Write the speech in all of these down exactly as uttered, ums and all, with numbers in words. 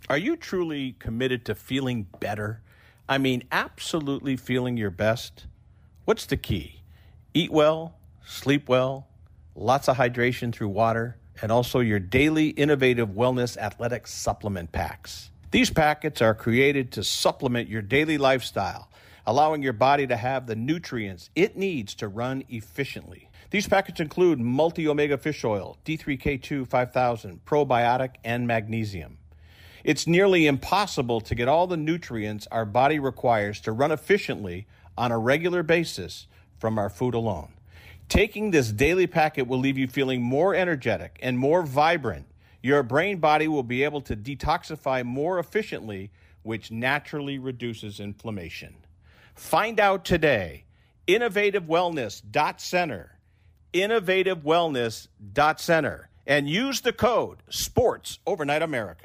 Are you truly committed to feeling better? I mean, absolutely feeling your best? What's the key? Eat well, sleep well, lots of hydration through water, and also your daily innovative wellness athletic supplement packs. These packets are created to supplement your daily lifestyle, allowing your body to have the nutrients it needs to run efficiently. These packets include multi-omega fish oil, D three K two five thousand, probiotic, and magnesium. It's nearly impossible to get all the nutrients our body requires to run efficiently on a regular basis from our food alone. Taking this daily packet will leave you feeling more energetic and more vibrant. Your brain body will be able to detoxify more efficiently, which naturally reduces inflammation. Find out today. innovative wellness dot center. innovative wellness dot center. And use the code SPORTS Overnight America.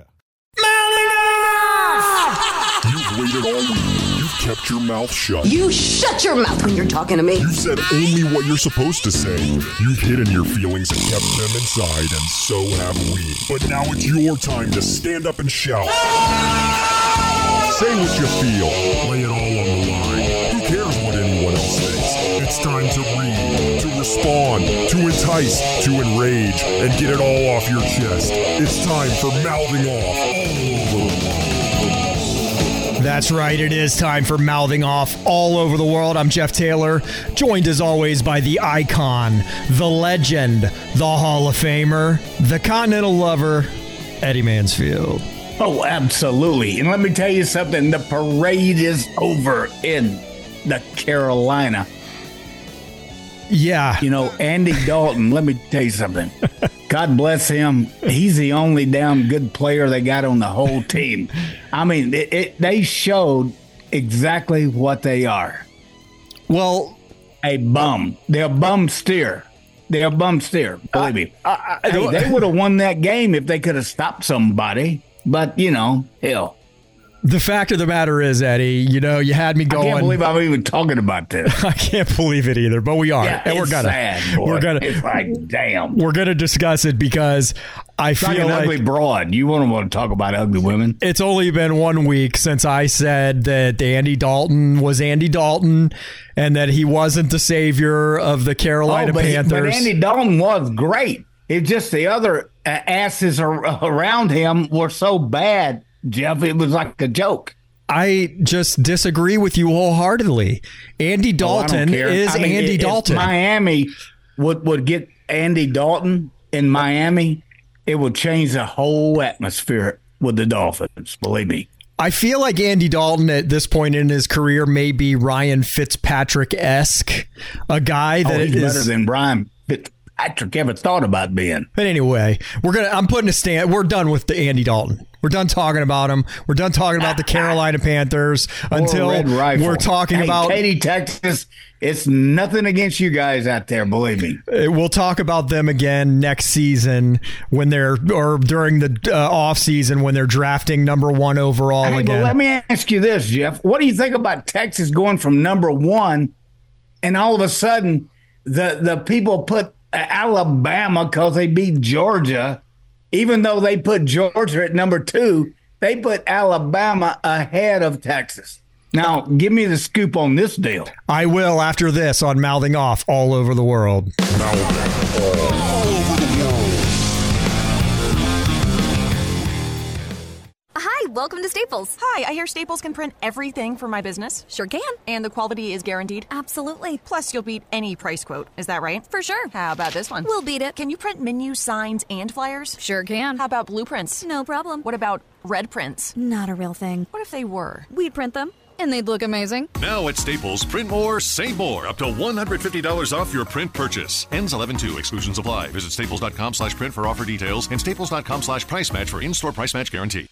You've waited all week. You've kept your mouth shut. You shut your mouth when you're talking to me. You said only what you're supposed to say. You've hidden your feelings and kept them inside, and so have we. But now it's your time to stand up and shout. Say what you feel. Lay it all on the line. Who cares what anyone else thinks? It's time to read, to respond, to entice, to enrage, and get it all off your chest. It's time for Mouthing Off all over the world. That's right. It is time for Mouthing Off all over the world. I'm Jeff Taylor, joined as always by the icon, the legend, the Hall of Famer, the Continental Lover, Eddie Mansfield. Oh, absolutely. And let me tell you something. The parade is over in the Carolina. Yeah. You know, Andy Dalton, let me tell you something. God bless him. He's the only damn good player they got on the whole team. I mean, it, it, they showed exactly what they are. Well, a bum. They're a bum steer. They're a bum steer, believe me. Uh, uh, hey, they would have won that game if they could have stopped somebody. But, you know, hell. The fact of the matter is, Eddie, you know, you had me going. I can't believe I'm even talking about this. I can't believe it either, but we are. Yeah, and we're it's gonna, sad, boy. We're gonna, it's like, damn. We're going to discuss it because I it's feel like an like ugly broad. You wouldn't want to talk about ugly women. It's only been one week since I said that Andy Dalton was Andy Dalton and that he wasn't the savior of the Carolina oh, but, Panthers. But Andy Dalton was great. It's just the other uh, asses are, uh, around him were so bad, Jeff. It was like a joke. I just disagree with you wholeheartedly. Andy Dalton oh, is I mean, Andy if Dalton. Miami would, would get Andy Dalton in Miami, it would change the whole atmosphere with the Dolphins, believe me. I feel like Andy Dalton at this point in his career may be Ryan Fitzpatrick-esque, a guy that oh, he's is better than Ryan Fitzpatrick ever thought about being. But anyway, we're gonna. I'm putting a stand. We're done with the Andy Dalton. We're done talking about him. We're done talking about the Carolina Panthers until we're talking hey, about Katy, Texas. It's nothing against you guys out there, believe me. We'll talk about them again next season when they're or during the uh, off season when they're drafting number one overall hey, again. But let me ask you this, Jeff. What do you think about Texas going from number one and all of a sudden the the people put Alabama because they beat Georgia? Even though they put Georgia at number two, they put Alabama ahead of Texas. Now, give me the scoop on this deal. I will after this on Mouthing Off all over the world. Mouthing all over the world. Hi, welcome to Staples. Hi, I hear Staples can print everything for my business. Sure can. And the quality is guaranteed? Absolutely. Plus, you'll beat any price quote. Is that right? For sure. How about this one? We'll beat it. Can you print menus, signs, and flyers? Sure can. How about blueprints? No problem. What about red prints? Not a real thing. What if they were? We'd print them, and they'd look amazing. Now at Staples, print more, save more. Up to one hundred fifty dollars off your print purchase. Ends eleven two. Exclusions apply. Visit staples.com slash print for offer details and staples.com slash price match for in-store price match guarantee.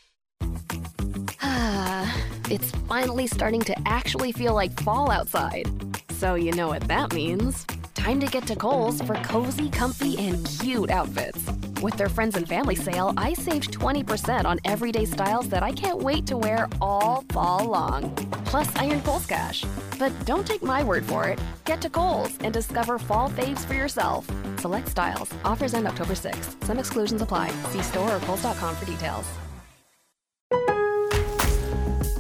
It's finally starting to actually feel like fall outside. So you know what that means. Time to get to Kohl's for cozy, comfy, and cute outfits. With their friends and family sale, I saved twenty percent on everyday styles that I can't wait to wear all fall long. Plus, I earned Kohl's Cash. But don't take my word for it. Get to Kohl's and discover fall faves for yourself. Select styles. Offers end October sixth. Some exclusions apply. See store or kohls dot com for details.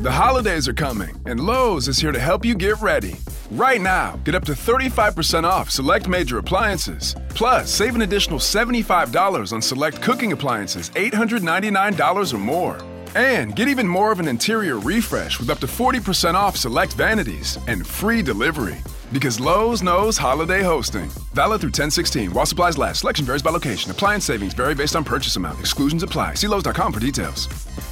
The holidays are coming, and Lowe's is here to help you get ready. Right now, get up to thirty-five percent off select major appliances. Plus, save an additional seventy-five dollars on select cooking appliances, eight hundred ninety-nine dollars or more. And get even more of an interior refresh with up to forty percent off select vanities and free delivery. Because Lowe's knows holiday hosting. Valid through ten sixteen. While supplies last. Selection varies by location. Appliance savings vary based on purchase amount. Exclusions apply. See Lowe's dot com for details.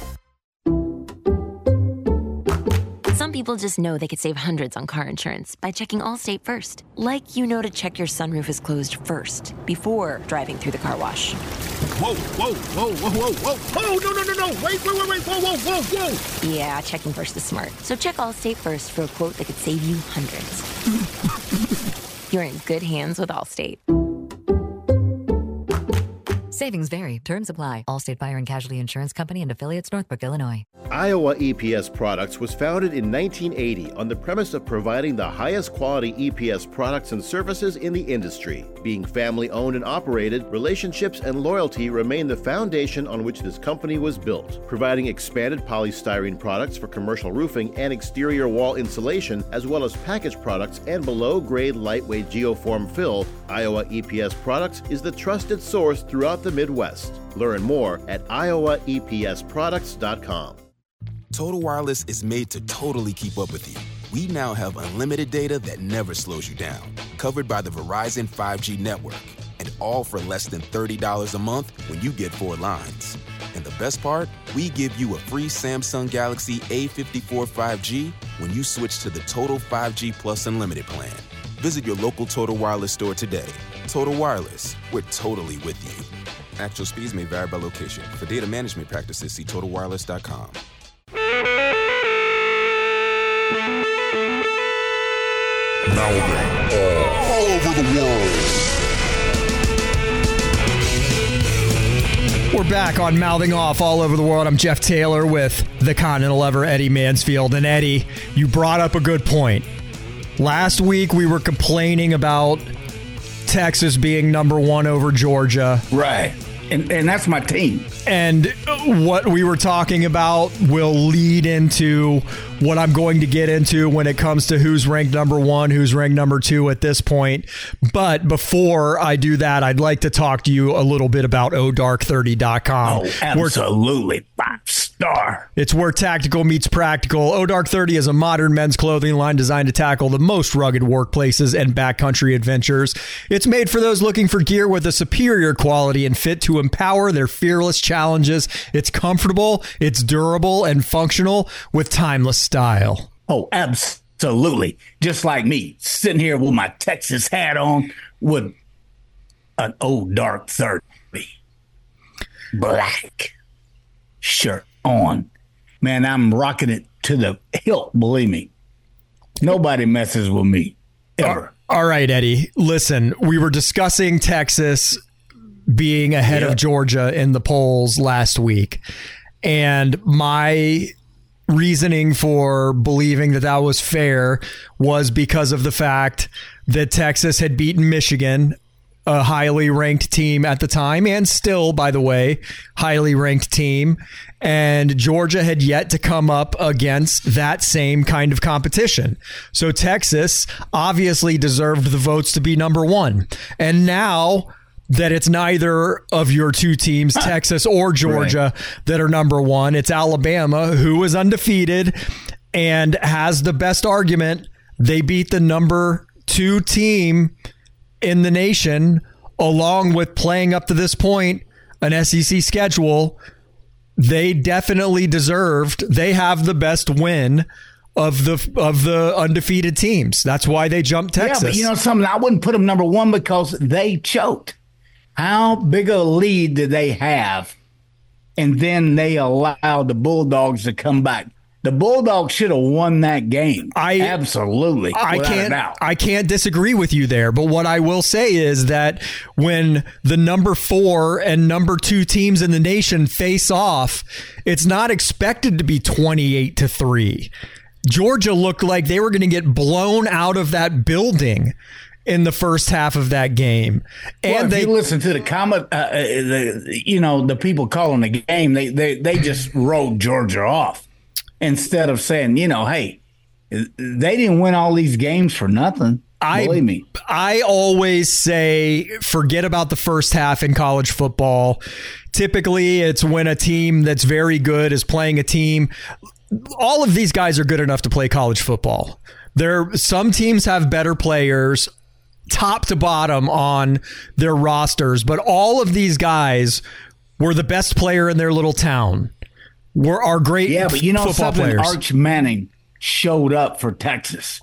Some people just know they could save hundreds on car insurance by checking Allstate first. Like you know to check your sunroof is closed first before driving through the car wash. Whoa, whoa, whoa, whoa, whoa, whoa, whoa, no, no, no, no, wait, wait, wait, wait, whoa, whoa, whoa, whoa. Yeah, checking first is smart. So check Allstate first for a quote that could save you hundreds. You're in good hands with Allstate. Savings vary. Terms apply. Allstate Fire and Casualty Insurance Company and affiliates, Northbrook, Illinois. Iowa E P S Products was founded in nineteen eighty on the premise of providing the highest quality E P S products and services in the industry. Being family-owned and operated, relationships and loyalty remain the foundation on which this company was built. Providing expanded polystyrene products for commercial roofing and exterior wall insulation, as well as packaged products and below-grade lightweight geoform fill, Iowa E P S Products is the trusted source throughout the Midwest. Learn more at iowa e p s products dot com. Total Wireless is made to totally keep up with you. We now have unlimited data that never slows you down, covered by the Verizon five G network, and all for less than thirty dollars a month when you get four lines. And the best part? We give you a free Samsung Galaxy A fifty-four five G when you switch to the Total five G Plus Unlimited plan. Visit your local Total Wireless store today. Total Wireless, we're totally with you. Actual speeds may vary by location. For data management practices, see total wireless dot com. Mouthing off all over the world. We're back on Mouthing Off all over the world. I'm Jeff Taylor with the Continental Lover, Eddie Mansfield. And Eddie, you brought up a good point. Last week we were complaining about Texas being number one over Georgia. Right. And, and that's my team. And what we were talking about will lead into what I'm going to get into when it comes to who's ranked number one, who's ranked number two at this point. But before I do that, I'd like to talk to you a little bit about O dark thirty dot com. Oh, absolutely. Five star. It's where tactical meets practical. O dark thirty is a modern men's clothing line designed to tackle the most rugged workplaces and backcountry adventures. It's made for those looking for gear with a superior quality and fit to empower their fearless challenges. It's comfortable, it's durable, and functional with timeless style. Oh, absolutely. Just like me, sitting here with my Texas hat on with an O dark thirty black shirt on. Man, I'm rocking it to the hilt, believe me. Nobody messes with me, ever. All right, Eddie, listen, we were discussing Texas being ahead yeah. of Georgia in the polls last week. And my reasoning for believing that that was fair was because of the fact that Texas had beaten Michigan, a highly ranked team at the time, and still, by the way, highly ranked team. And Georgia had yet to come up against that same kind of competition. So Texas obviously deserved the votes to be number one. And now that it's neither of your two teams, Texas or Georgia, right, that are number one. It's Alabama, who is undefeated and has the best argument. They beat the number two team in the nation, along with playing up to this point an S E C schedule. They definitely deserved. They have the best win of the of the undefeated teams. That's why they jumped Texas. Yeah, but you know something? I wouldn't put them number one because they choked. How big a lead did they have? And then they allowed the Bulldogs to come back. The Bulldogs should have won that game. I absolutely. I can't. I can't disagree with you there. But what I will say is that when the number four and number two teams in the nation face off, it's not expected to be twenty-eight to three. Georgia looked like they were going to get blown out of that building in the first half of that game. And well, if they you listen to the comment, uh, the, you know, the people calling the game, they, they, they just wrote Georgia off. instead of saying, you know, hey, they didn't win all these games for nothing. I, Believe me. I always say forget about the first half in college football. Typically, it's when a team that's very good is playing a team. All of these guys are good enough to play college football. There, some teams have better players top to bottom on their rosters, but all of these guys were the best player in their little town. Were are great yeah, but you know football something? players. Arch Manning showed up for Texas,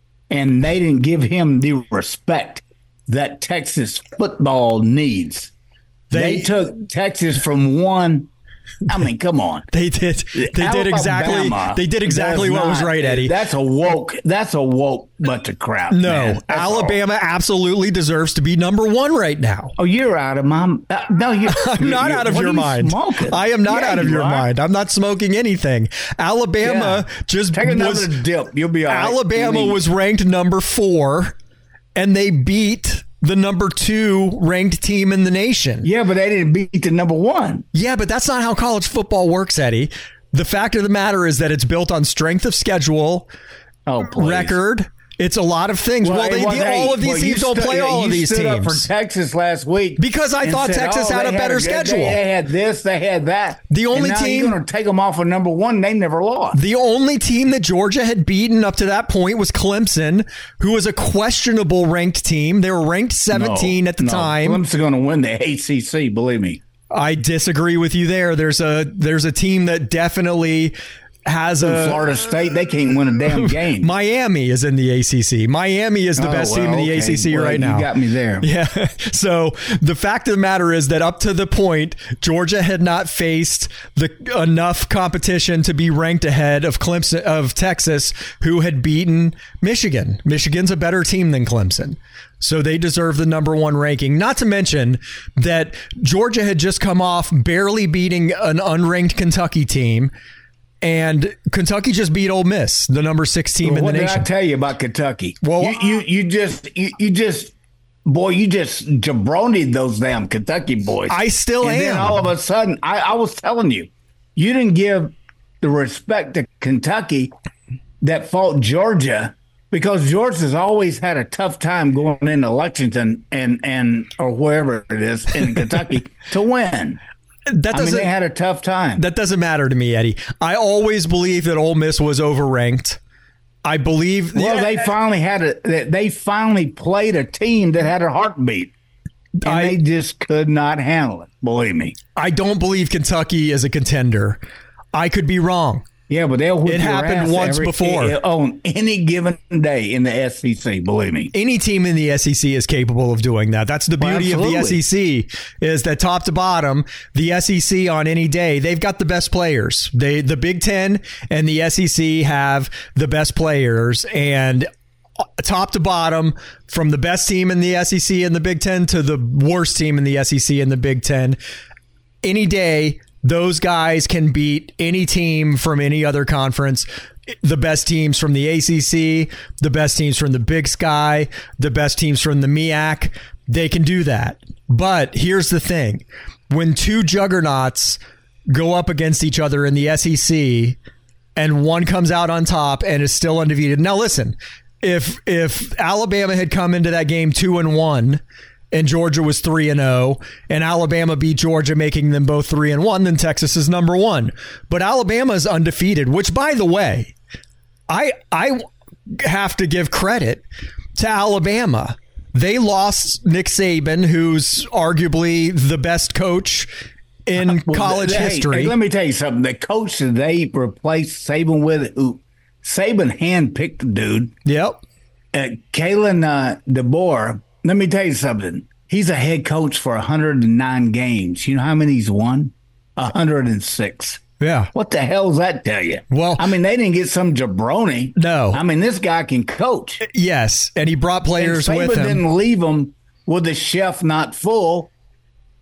and they didn't give him the respect that Texas football needs. They, they took Texas from one. I mean, come on. They did. They did exactly. They did exactly what not, was right, Eddie. That's a woke. That's a woke bunch of crap. No, man. Alabama all. absolutely deserves to be number one right now. Oh, you're out of my. Uh, no, you're, I'm not you're, out of what your are you mind. Smoking? I am not yeah, out of you your are. mind. I'm not smoking anything. Alabama yeah. just take another was, dip. You'll be all right. Alabama was ranked number four, and they beat the number two ranked team in the nation. Yeah, but they didn't beat the number one. Yeah, but that's not how college football works, Eddie. The fact of the matter is that it's built on strength of schedule, oh, record. It's a lot of things. Well, well they, well, they, all of these well, teams don't stood, play all you of these stood teams. Up for Texas last week because I thought said, Texas oh, had a better had, schedule. They, they had this, they had that. The only and now team you're going to take them off of number one. They never lost. The only team that Georgia had beaten up to that point was Clemson, who was a questionable ranked team. They were ranked seventeen no, at the no. time. Clemson's going to win the A C C. Believe me. I disagree with you there. There's a there's a team that definitely has a Florida State. They can't win a damn game. Miami is in the A C C. Miami is the oh, best well, team in the okay. A C C well, right now. You got me there. Yeah. So the fact of the matter is that up to the point, Georgia had not faced the enough competition to be ranked ahead of Clemson of Texas, who had beaten Michigan. Michigan's a better team than Clemson. So they deserve the number one ranking. Not to mention that Georgia had just come off barely beating an unranked Kentucky team. And Kentucky just beat Ole Miss, the number six team well, in the what nation. What did I tell you about Kentucky? Well, you you, you just you, you just boy, you just jabronied those damn Kentucky boys. I still and am. Then all of a sudden, I, I was telling you, you didn't give the respect to Kentucky that fought Georgia, because Georgia's always had a tough time going into Lexington and and or wherever it is in Kentucky to win. That doesn't, I mean, they had a tough time. That doesn't matter to me, Eddie. I always believe that Ole Miss was overranked. I believe. Well, yeah, they finally had a. They finally played a team that had a heartbeat, and I, they just could not handle it. Believe me. I don't believe Kentucky is a contender. I could be wrong. Yeah, but they'll whip it your happened ass once every, before on any given day in the S E C. Believe me, any team in the S E C is capable of doing that. That's the beauty well, of the S E C, is that top to bottom, the S E C on any day, they've got the best players. They, the Big Ten and the S E C have the best players, and top to bottom, from the best team in the S E C and the Big Ten to the worst team in the S E C and the Big Ten, any day, those guys can beat any team from any other conference. The best teams from the A C C, the best teams from the Big Sky, the best teams from the M E A C, they can do that. But here's the thing. When two juggernauts go up against each other in the S E C and one comes out on top and is still undefeated. Now listen, if if Alabama had come into that game two and one and Georgia was three and oh, and Alabama beat Georgia, making them both three and one, then Texas is number one. But Alabama is undefeated, which, by the way, I I have to give credit to Alabama. They lost Nick Saban, who's arguably the best coach in well, college hey, history. Hey, let me tell you something. The coach that they replaced Saban with, who Saban handpicked the dude. Yep. Uh, Kalen uh, DeBoer. Let me tell you something. He's a head coach for one hundred nine games. You know how many he's won? one hundred six. Yeah. What the hell does that tell you? Well, I mean, they didn't get some jabroni. No. I mean, this guy can coach. Yes, and he brought players and with him. didn't leave him with the chef not full.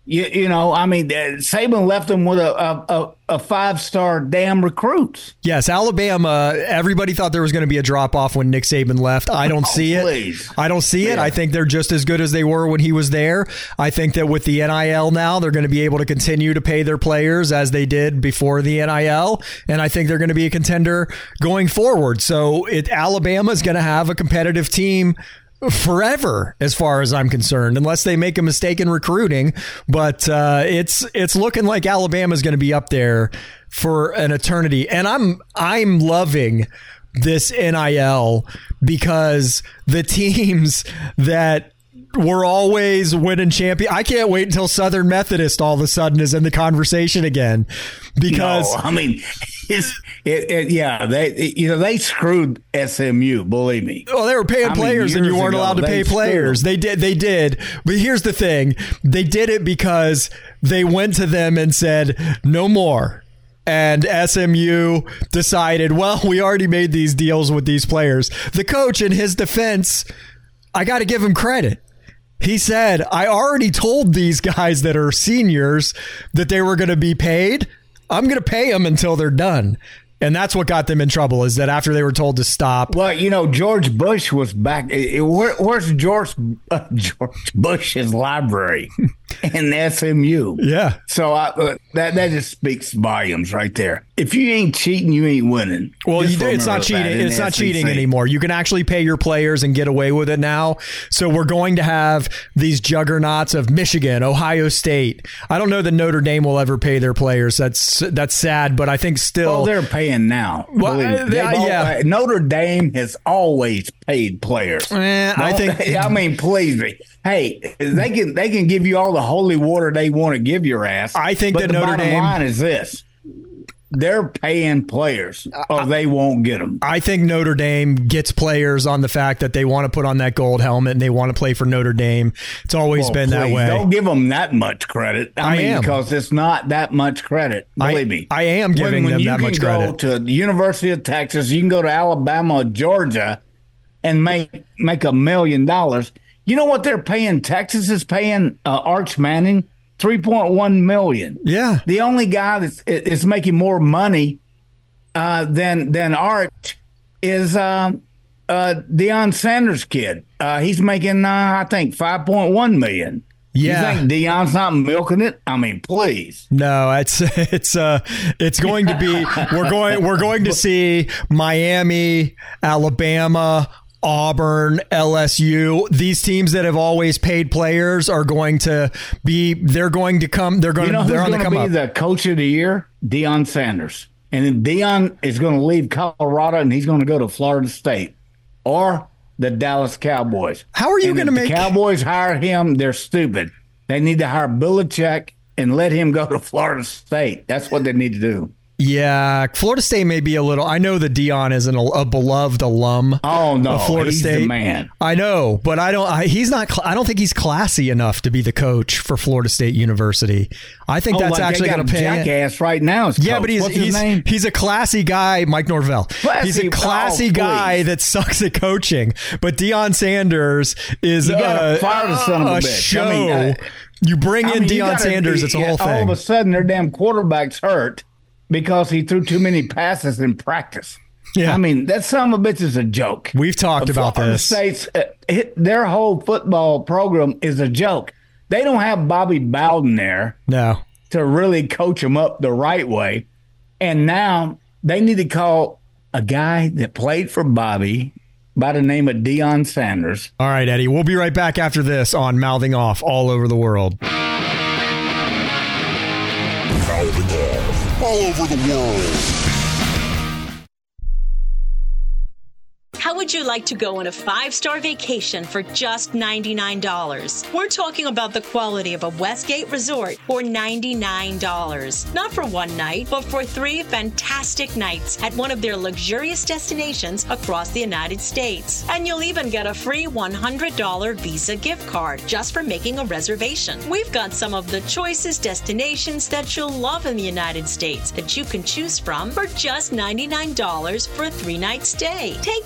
You, you know, I mean, Saban left them with a, a, a five-star damn recruits. Yes, Alabama, everybody thought there was going to be a drop-off when Nick Saban left. I don't oh, see it. Please. I don't see yeah. it. I think they're just as good as they were when he was there. I think that with the N I L now, they're going to be able to continue to pay their players as they did before the N I L, and I think they're going to be a contender going forward. So it, Alabama's going to have a competitive team forever, as far as I'm concerned, unless they make a mistake in recruiting. But uh, it's it's looking like Alabama's going to be up there for an eternity, and I'm I'm loving this N I L because the teams that were always winning champion. I can't wait until Southern Methodist all of a sudden is in the conversation again, because no, I mean, it's, it, it, yeah, they it, you know they screwed S M U. Believe me. Well, they were paying I players, mean, and you weren't ago, allowed to pay players. They did, they did. But here's the thing: they did it because they went to them and said, "No more." And S M U decided, well, we already made these deals with these players. The coach, in his defense, I got to give him credit. He said, I already told these guys that are seniors that they were going to be paid. I'm going to pay them until they're done. And that's what got them in trouble, is that after they were told to stop. Well, you know, George Bush was back. Where, where's George, uh, George Bush's library? In S M U. Yeah. So I, uh, that that just speaks volumes right there. If you ain't cheating, you ain't winning. Well, you, it's not cheating. It's not cheating anymore. You can actually pay your players and get away with it now. So we're going to have these juggernauts of Michigan, Ohio State. I don't know that Notre Dame will ever pay their players. That's that's sad, but I think still. Well, they're paying now. Well, uh, yeah. All, Notre Dame has always paid players. Eh, I think. I mean, please me. Hey, they can they can give you all the holy water they want to give your ass. I think but that the Notre bottom Dame line is this: they're paying players, or they won't get them. I think Notre Dame gets players on the fact that they want to put on that gold helmet and they want to play for Notre Dame. It's always well, been please, that way. Don't give them that much credit. I, I mean, am. because it's not that much credit. Believe I, me, I am giving when, when them that much credit. You can go to the University of Texas, you can go to Alabama or Georgia, and make make a million dollars. You know what they're paying? Texas is paying uh, Arch Manning three point one million dollars. Yeah. The only guy that's is making more money uh, than than Arch is uh, uh, Deion Sanders' kid. Uh, he's making, uh, I think, five point one million dollars. Yeah. You think Deion's not milking it? I mean, please. No, it's it's uh it's going to be we're going we're going to see Miami, Alabama, Auburn, L S U, these teams that have always paid players are going to be, they're going to come, they're going you know to, they're on the come up. The coach of the year, Deion Sanders. And then Deion is going to leave Colorado and he's going to go to Florida State or the Dallas Cowboys. How are you going to make the Cowboys hire him? They're stupid. They need to hire Belichick and let him go to Florida State. That's what they need to do. Yeah, Florida State may be a little. I know that Deion is an, a beloved alum. Oh no, of Florida he's State. The man. I know, but I don't. I, he's not. I don't think he's classy enough to be the coach for Florida State University. I think oh, that's like actually going to pay. Jackass right now. Yeah, coach. but he's What's he's his name? he's a classy guy, Mike Norvell. Classy, he's a classy oh, guy that sucks at coaching. But Deion Sanders is you uh, fire the son of a, a bitch. show. I mean, uh, you bring in I mean, Deion gotta, Sanders, it's a whole all thing. All of a sudden, their damn quarterback's hurt because he threw too many passes in practice. Yeah. I mean, that son of a bitch is a joke. We've talked the about Florida this. State's, uh, it, their whole football program is a joke. They don't have Bobby Bowden there no. to really coach them up the right way. And now they need to call a guy that played for Bobby by the name of Deion Sanders. All right, Eddie. We'll be right back after this on Mouthing Off all over the world. Mouthing Off all over the world. How would you like to go on a five-star vacation for just ninety-nine dollars? We're talking about the quality of a Westgate resort for ninety-nine dollars. Not for one night, but for three fantastic nights at one of their luxurious destinations across the United States. And you'll even get a free one hundred dollars Visa gift card just for making a reservation. We've got some of the choicest destinations that you'll love in the United States that you can choose from for just ninety-nine dollars for a three-night stay. Take your family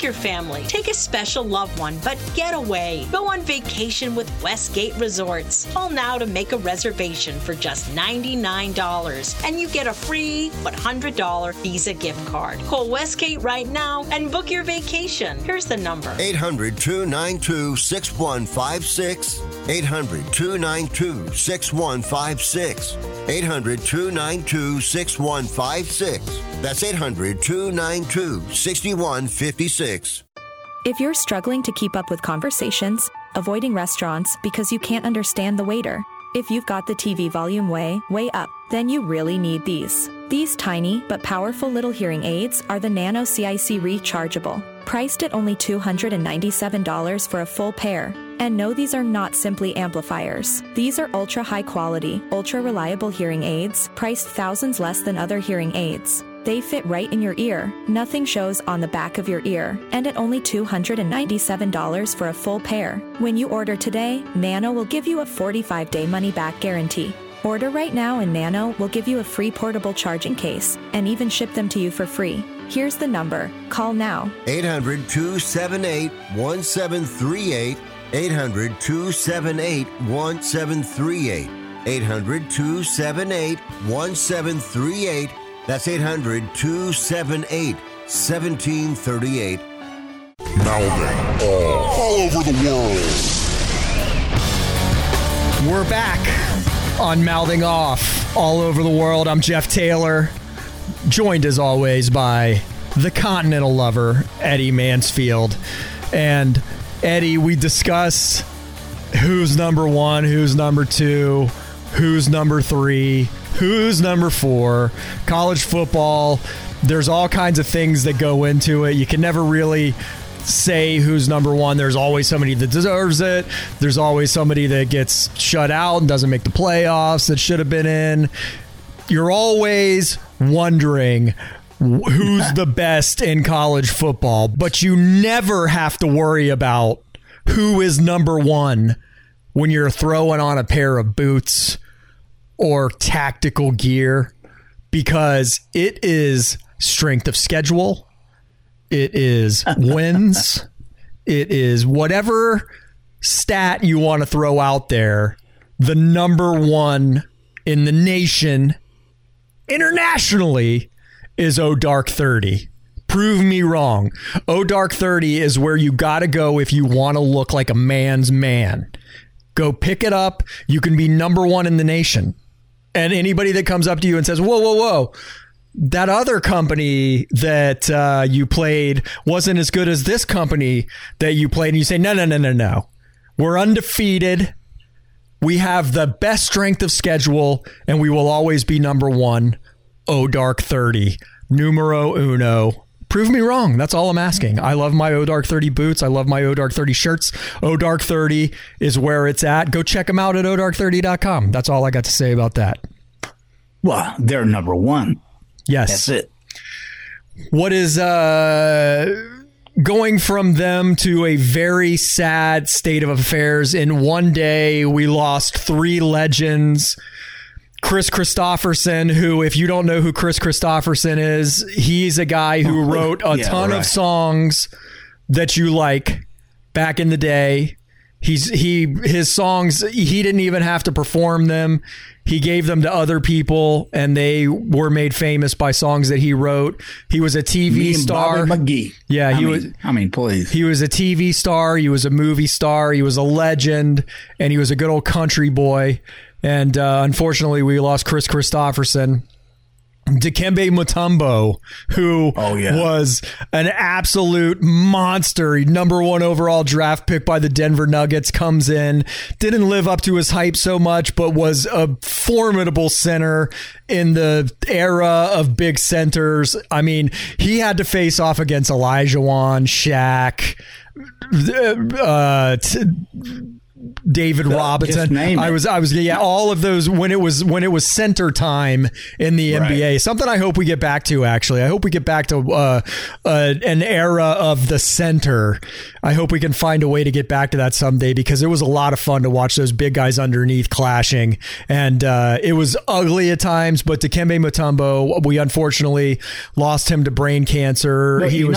family. Take a special loved one, but get away. Go on vacation with Westgate Resorts. Call now to make a reservation for just ninety-nine dollars, and you get a free one hundred dollars Visa gift card. Call Westgate right now and book your vacation. Here's the number. eight hundred, two nine two, six one five six. eight hundred, two nine two, six one five six. eight hundred, two nine two, six one five six. That's eight hundred, two nine two, six one five six. If you're struggling to keep up with conversations, avoiding restaurants because you can't understand the waiter, if you've got the T V volume way, way up, then you really need these. These tiny but powerful little hearing aids are the Nano C I C Rechargeable, priced at only two hundred ninety-seven dollars for a full pair. And no, these are not simply amplifiers. These are ultra high quality, ultra reliable hearing aids, priced thousands less than other hearing aids. They fit right in your ear, nothing shows on the back of your ear, and at only two hundred ninety-seven dollars for a full pair. When you order today, Nano will give you a forty-five day money-back guarantee. Order right now and Nano will give you a free portable charging case and even ship them to you for free. Here's the number. Call now. eight hundred, two seven eight, one seven three eight. eight hundred, two seven eight, one seven three eight. eight hundred, two seven eight, one seven three eight. That's eight hundred, two seven eight, one seven three eight. Mouthing all, all over the world. We're back on Mouthing Off all over the world. I'm Jeff Taylor, joined as always by the Continental Lover, Eddie Mansfield. And Eddie, we discuss who's number one, who's number two, who's number three, who's number four. College football, there's all kinds of things that go into it. You can never really say who's number one. There's always somebody that deserves it. There's always somebody that gets shut out and doesn't make the playoffs that should have been in. You're always wondering who's the best in college football, but you never have to worry about who is number one when you're throwing on a pair of boots or tactical gear, because it is strength of schedule, it is wins, it is whatever stat you want to throw out there. The number one in the nation internationally is O Dark thirty. Prove me wrong. O Dark thirty is where you got to go if you want to look like a man's man. Go pick it up. You can be number one in the nation. And anybody that comes up to you and says, whoa, whoa, whoa, that other company that uh, you played wasn't as good as this company that you played. And you say, no, no, no, no, no. We're undefeated. We have the best strength of schedule, and we will always be number one. O Dark thirty, numero uno. Prove me wrong. That's all I'm asking. I love my O Dark thirty boots. I love my O Dark thirty shirts. O Dark thirty is where it's at. Go check them out at O Dark thirty dot com. That's all I got to say about that. Well, they're number one. Yes. That's it. What is uh, going from them to a very sad state of affairs? In one day, we lost three legends. Chris Christopherson, who, if you don't know who Chris Christopherson is, he's a guy who wrote a yeah, ton right. of songs that you like back in the day. He's he his songs, he didn't even have to perform them. He gave them to other people, and they were made famous by songs that he wrote. He was a T V Me and star. Bobby McGee. Yeah, I he mean, was. I mean, please. He was a T V star. He was a movie star. He was a legend, and he was a good old country boy. And uh, unfortunately, we lost Chris Christopherson. Dikembe Mutombo, who oh, yeah. was an absolute monster, number one overall draft pick by the Denver Nuggets, comes in, didn't live up to his hype so much, but was a formidable center in the era of big centers. I mean, he had to face off against Olajuwon, Shaq, uh, t- David uh, Robinson. I was, I was, yeah, all of those when it was when it was center time in the right. N B A. Something I hope we get back to. Actually, I hope we get back to uh, uh, an era of the center. I hope we can find a way to get back to that someday, because it was a lot of fun to watch those big guys underneath clashing, and uh, it was ugly at times. But Dikembe Mutombo, we unfortunately lost him to brain cancer. But he you was. Know,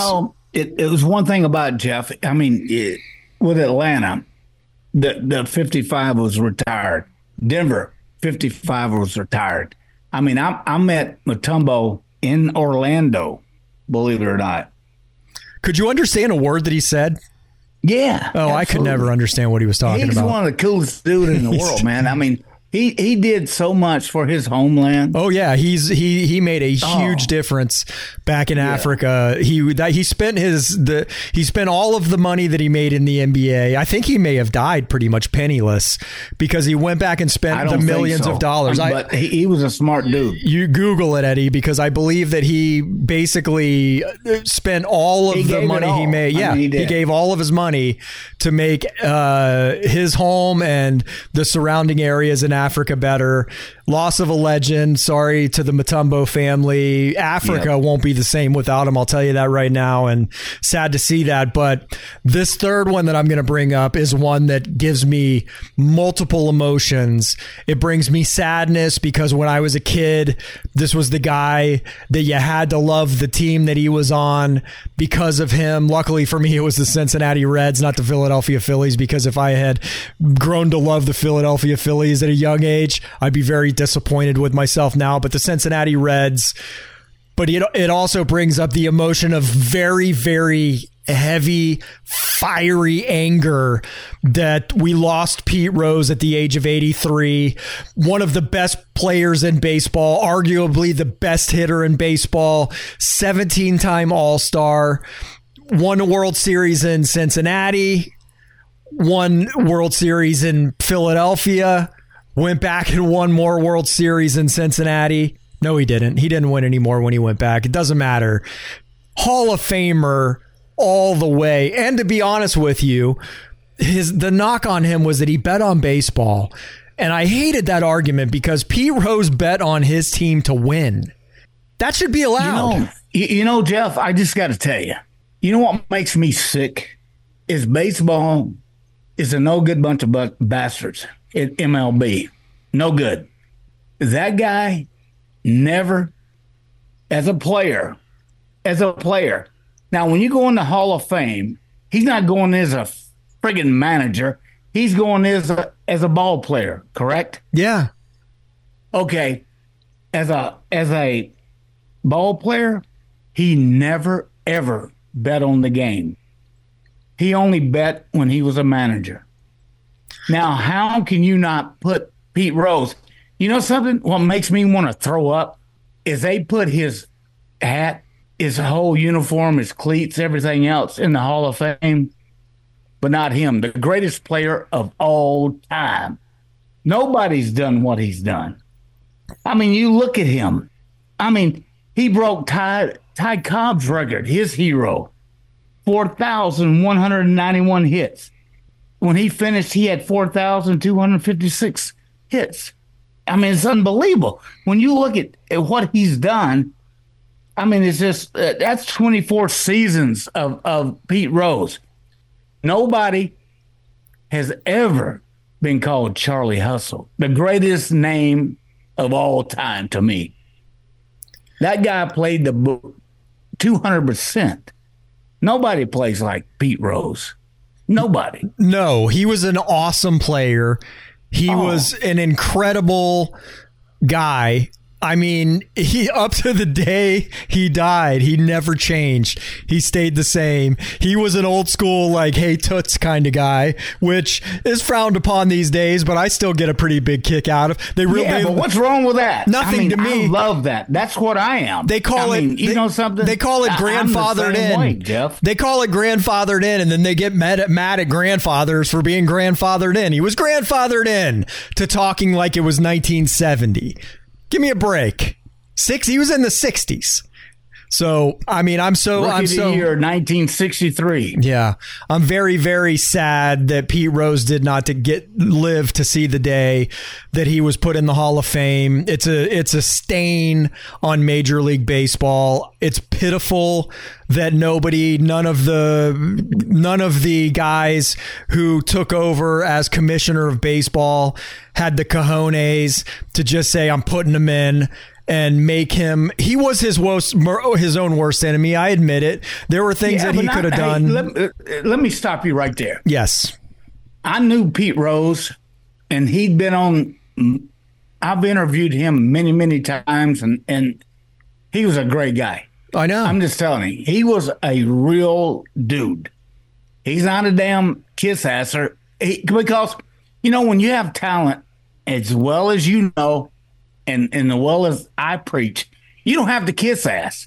it, it was one thing about Jeff. I mean, it, with Atlanta, the, the fifty-five was retired. Denver, fifty-five was retired. I mean, I, I met Mutombo in Orlando, believe it or not. Could you understand a word that he said? Yeah. Oh, absolutely. I could never understand what he was talking He's about. He's one of the coolest dudes in the world, man. I mean, he he did so much for his homeland. Oh yeah, he's he he made a huge oh. difference back in yeah. Africa. He that he spent his the he spent all of the money that he made in the N B A. I think he may have died pretty much penniless because he went back and spent the millions so. of dollars. But I, he, he was a smart dude. You Google it, Eddie, because I believe that he basically spent all of he the money he made. Yeah, I mean, he, he gave all of his money to make uh, his home and the surrounding areas in Africa better. Loss of a legend. Sorry to the Mutombo family. Africa yep. won't be the same without him. I'll tell you that right now. And sad to see that. But this third one that I'm going to bring up is one that gives me multiple emotions. It brings me sadness because when I was a kid, this was the guy that you had to love the team that he was on because of him. Luckily for me, it was the Cincinnati Reds, not the Philadelphia Phillies, because if I had grown to love the Philadelphia Phillies at a young age, I'd be very disappointed with myself now. But the Cincinnati Reds, but it, it also brings up the emotion of very, very heavy, fiery anger that we lost Pete Rose at the age of eighty-three, one of the best players in baseball, arguably the best hitter in baseball, seventeen-time All-Star, won a World Series in Cincinnati, won World Series in Philadelphia, went back and won more World Series in Cincinnati. No, he didn't. He didn't win anymore when he went back. It doesn't matter. Hall of Famer all the way. And to be honest with you, his the knock on him was that he bet on baseball. And I hated that argument because Pete Rose bet on his team to win. That should be allowed. You know, you know Jeff, I just got to tell you, you know what makes me sick is baseball is a no good bunch of b- bastards at M L B. No good. That guy never, as a player, as a player. Now, when you go in the Hall of Fame, he's not going as a friggin' manager. He's going as a as a ball player, correct? Yeah. Okay. As a as a ball player, he never, ever bet on the game. He only bet when he was a manager. Now, how can you not put Pete Rose? You know something? What makes me want to throw up is they put his hat, his whole uniform, his cleats, everything else in the Hall of Fame, but not him, the greatest player of all time. Nobody's done what he's done. I mean, you look at him. I mean, he broke Ty, Ty Cobb's record, his hero, four thousand one hundred ninety-one hits. When he finished, he had four thousand two hundred fifty-six hits. I mean, it's unbelievable. When you look at, at what he's done, I mean, it's just, uh, that's twenty-four seasons of, of Pete Rose. Nobody has ever been called Charlie Hustle, the greatest name of all time to me. That guy played the book two hundred percent. Nobody plays like Pete Rose. Nobody. No, he was an awesome player. He oh. was an incredible guy. I mean, he up to the day he died, he never changed. He stayed the same. He was an old school, like, hey, toots kind of guy, which is frowned upon these days, but I still get a pretty big kick out of. They really, yeah, but what's wrong with that? Nothing I mean, to me. I love that. That's what I am. They call I it, mean, you they, know something? They call it grandfathered in. in. Way, Jeff. They call it grandfathered in, and then they get mad at, mad at grandfathers for being grandfathered in. He was grandfathered in to talking like it was nineteen seventy. Give me a break. Six. He was in the sixties. So, I mean, I'm so, Rookie I'm of the so year nineteen sixty-three. Yeah. I'm very, very sad that Pete Rose did not to get live to see the day that he was put in the Hall of Fame. It's a, it's a stain on Major League Baseball. It's pitiful that nobody, none of the, none of the guys who took over as commissioner of baseball had the cojones to just say, I'm putting him in. and make him. He was his worst, his own worst enemy. I admit it. There were things Yeah, that he but could have I- done. hey, let, uh, let me stop you right there. Yes. I knew Pete Rose, and he'd been on. I've interviewed him many, many times, and, and he was a great guy. I know. I'm just telling you, he was a real dude. He's not a damn kiss asser. He, because, you know, when you have talent as well as you know, and, and as well as I preach, you don't have to kiss ass.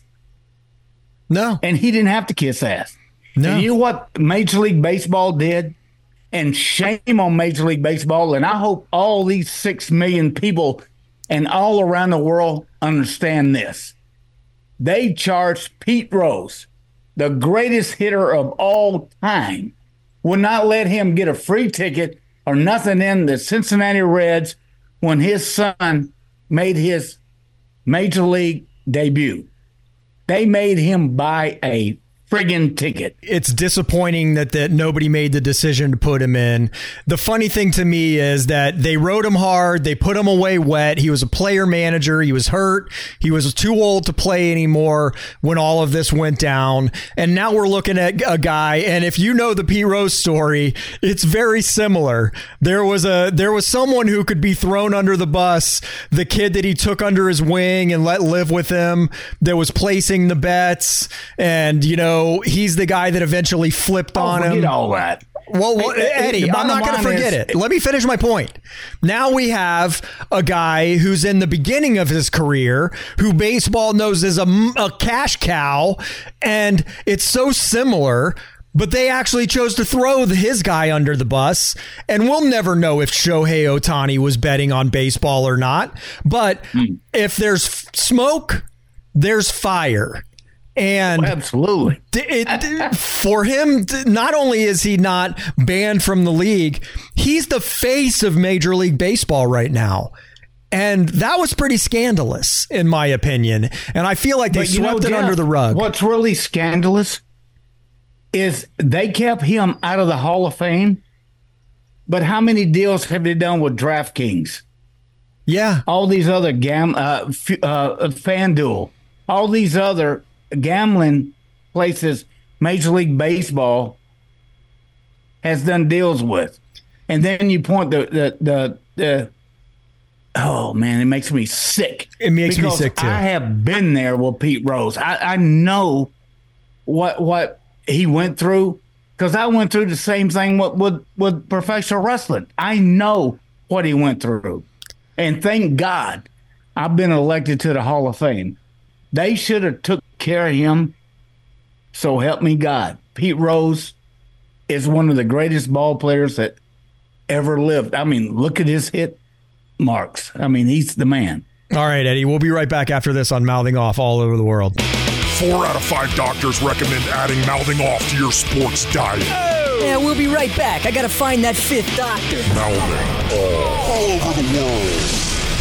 No. And he didn't have to kiss ass. No. And you know what Major League Baseball did? And shame on Major League Baseball. And I hope all these six million people and all around the world understand this. They charged Pete Rose, the greatest hitter of all time, would not let him get a free ticket or nothing in the Cincinnati Reds when his son made his Major League debut. They made him buy a friggin' ticket. It's disappointing that, that nobody made the decision to put him in. The funny thing to me is that they rode him hard. They put him away wet. He was a player manager. He was hurt. He was too old to play anymore when all of this went down. And now we're looking at a guy. And if you know the Pete Rose story, it's very similar. There was a there was someone who could be thrown under the bus. The kid that he took under his wing and let live with him that was placing the bets. And, you know, he's the guy that eventually flipped Oh, on forget him. all that. Well, well Hey, hey, Eddie, the I'm not bottom going to line forget is- it. Let me finish my point. Now we have a guy who's in the beginning of his career who baseball knows is a, a cash cow, and it's so similar. But they actually chose to throw his guy under the bus, and we'll never know if Shohei Ohtani was betting on baseball or not. But Hmm. if there's f- smoke, there's fire. And absolutely, it, it, for him, not only is he not banned from the league, he's the face of Major League Baseball right now. And that was pretty scandalous, in my opinion. And I feel like they But you know, swept it Jeff, under the rug. What's really scandalous is they kept him out of the Hall of Fame. But how many deals have they done with DraftKings? Yeah. All these other gam, uh, f- uh, FanDuel, all these other gambling places Major League Baseball has done deals with. And then you point the, the, the, the oh man, it makes me sick. It makes me Because sick too. I have been there with Pete Rose. I, I know what what he went through because I went through the same thing with, with, with professional wrestling. I know what he went through. And thank God I've been elected to the Hall of Fame. They should have took care of him. So help me God. Pete Rose is one of the greatest ball players that ever lived. I mean, look at his hit marks. I mean, he's the man. All right, Eddie, we'll be right back after this on Mouthing Off all over the world. Four out of five doctors recommend adding mouthing off to your sports diet. Yeah, we'll be right back. I gotta find that fifth doctor. Mouthing off all over the world.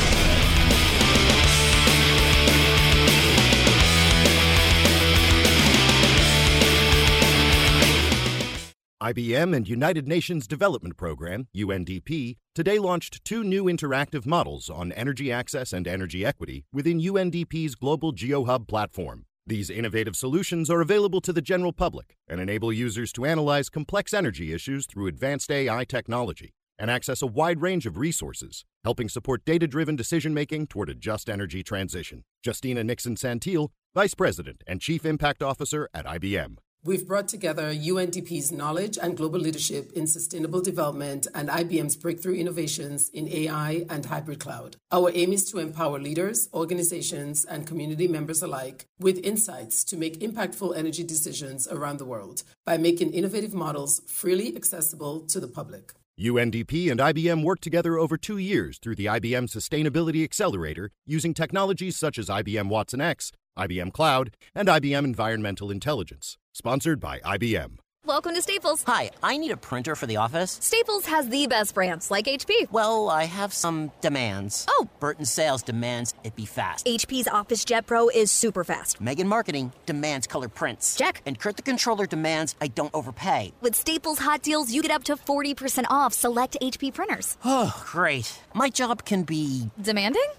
I B M and United Nations Development Program, U N D P, today launched two new interactive models on energy access and energy equity within U N D P's Global GeoHub platform. These innovative solutions are available to the general public and enable users to analyze complex energy issues through advanced A I technology and access a wide range of resources, helping support data-driven decision-making toward a just energy transition. Justina Nixon-Santil, Vice President and Chief Impact Officer at I B M. We've brought together U N D P's knowledge and global leadership in sustainable development and I B M's breakthrough innovations in A I and hybrid cloud. Our aim is to empower leaders, organizations, and community members alike with insights to make impactful energy decisions around the world by making innovative models freely accessible to the public. U N D P and I B M worked together over two years through the I B M Sustainability Accelerator using technologies such as I B M Watson X, I B M Cloud, and I B M Environmental Intelligence. Sponsored by I B M. Welcome to Staples. Hi, I need a printer for the office. Staples has the best brands, like H P. Well, I have some demands. Oh. Burton Sales demands it be fast. H P's Office Jet Pro is super fast. Megan Marketing demands color prints. Check. And Kurt the Controller demands I don't overpay. With Staples Hot Deals, you get up to forty percent off select H P printers. Oh, great. My job can be... demanding?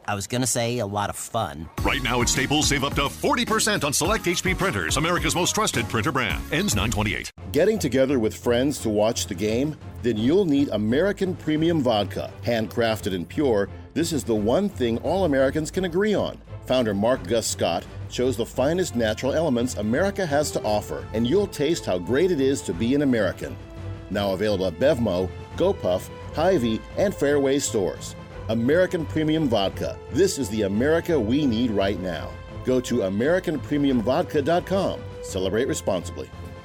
I was going to say a lot of fun. Right now at Staples, save up to forty percent on select H P printers, America's most trusted printer brand. Ends nine twenty-eight. Getting together with friends to watch the game? Then you'll need American Premium Vodka. Handcrafted and pure, this is the one thing all Americans can agree on. Founder Mark Gus Scott chose the finest natural elements America has to offer, and you'll taste how great it is to be an American. Now available at Bevmo, GoPuff, Hy-Vee, and Fairway stores. American Premium Vodka. This is the America we need right now. Go to American Premium Vodka dot com. Celebrate responsibly.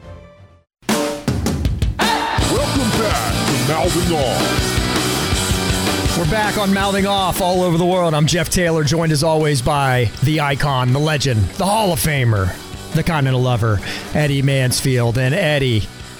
Welcome back to Mouthing Off. We're back on Mouthing Off all over the world. I'm Jeff Taylor, joined as always by the icon, the legend, the Hall of Famer, the Continental Lover, Eddie Mansfield. And Eddie,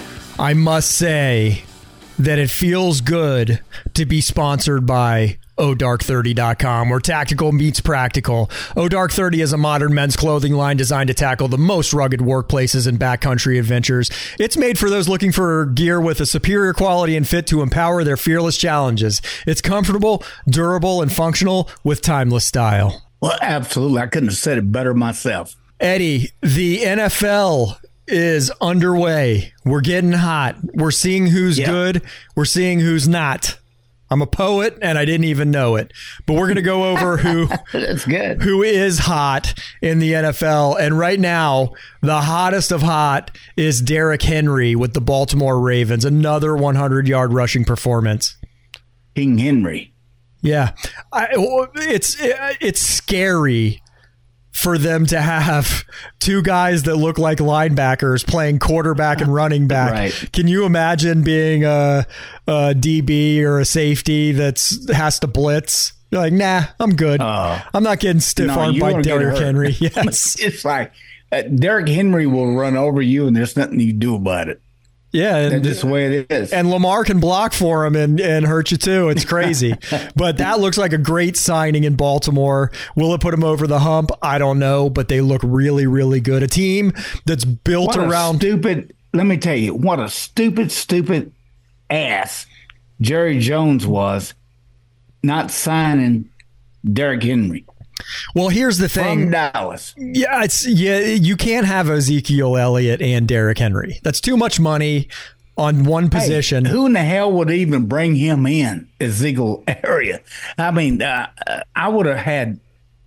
I must say that it feels good to be sponsored by O Dark thirty dot com, where tactical meets practical. O Dark thirty is a modern men's clothing line designed to tackle the most rugged workplaces and backcountry adventures. It's made for those looking for gear with a superior quality and fit to empower their fearless challenges. It's comfortable, durable, and functional with timeless style. Well, absolutely. I couldn't have said it better myself. Eddie, the N F L is underway. We're getting hot. We're seeing who's yeah. good. We're seeing who's not. I'm a poet and I didn't even know it, but we're going to go over who That's good. who is hot in the N F L. And right now, the hottest of hot is Derrick Henry with the Baltimore Ravens. Another hundred-yard rushing performance. King Henry. Yeah. I, it's it's scary for them to have two guys that look like linebackers playing quarterback and running back. Right. Can you imagine being a, a D B or a safety that's has to blitz? You're like, nah, I'm good. Uh, I'm not getting stiff-armed no, by Derrick Henry. Yes. It's like uh, Derrick Henry will run over you and there's nothing you do about it. Yeah, and, that's just the way it is. And Lamar can block for him and, and hurt you too. It's crazy. But that looks like a great signing in Baltimore. Will it put him over the hump? I don't know, but they look really, really good. A team that's built what around stupid. Let me tell you, what a stupid, stupid ass Jerry Jones was not signing Derrick Henry. Well, here's the thing. From Dallas. Yeah, it's yeah. You can't have Ezekiel Elliott and Derrick Henry. That's too much money on one position. Hey, who in the hell would even bring him in, Ezekiel Elliott? I mean, uh, I would have had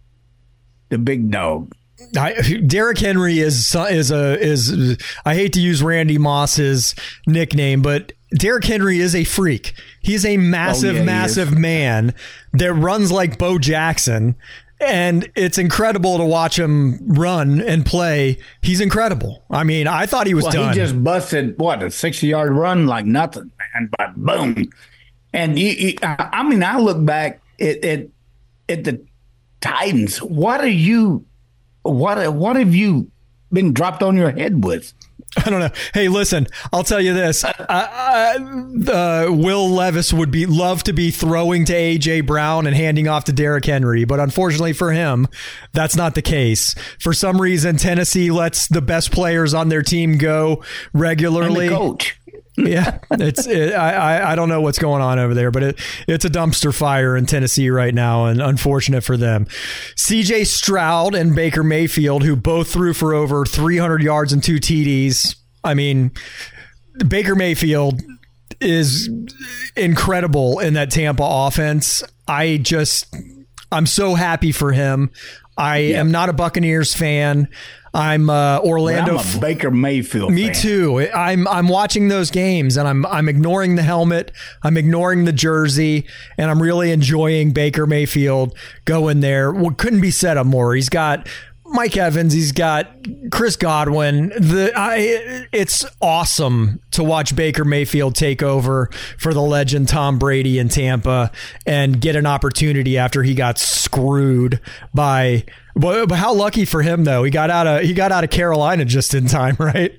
the big dog. I, Derrick Henry is is a is. I hate to use Randy Moss's nickname, but Derrick Henry is a freak. He's a massive, oh, yeah, massive man that runs like Bo Jackson. And it's incredible to watch him run and play. He's incredible. I mean, I thought he was well, done. He just busted, what, a sixty-yard run like nothing, man, but boom. And, you, you, I mean, I look back at, at, at the Titans. What are you, what, what have you been dropped on your head with? I don't know. Hey, listen, I'll tell you this. I, I, uh, Will Levis would be love to be throwing to A J Brown and handing off to Derrick Henry, but unfortunately for him, that's not the case. For some reason, Tennessee lets the best players on their team go regularly. And the coach. Yeah, it's. It, I I don't know what's going on over there, but it it's a dumpster fire in Tennessee right now, and unfortunate for them. C J Stroud and Baker Mayfield, who both threw for over three hundred yards and two T Ds. I mean, Baker Mayfield is incredible in that Tampa offense. I just, I'm so happy for him. I yeah. am not a Buccaneers fan. I'm uh, Orlando. Well, I'm a Baker Mayfield. Me fan. too. I'm I'm watching those games and I'm I'm ignoring the helmet. I'm ignoring the jersey, and I'm really enjoying Baker Mayfield going there. What couldn't be said of more. He's got Mike Evans. He's got Chris Godwin. The I, it's awesome to watch Baker Mayfield take over for the legend Tom Brady in Tampa and get an opportunity after he got screwed by. But, but how lucky for him though. He got out of he got out of Carolina just in time, right?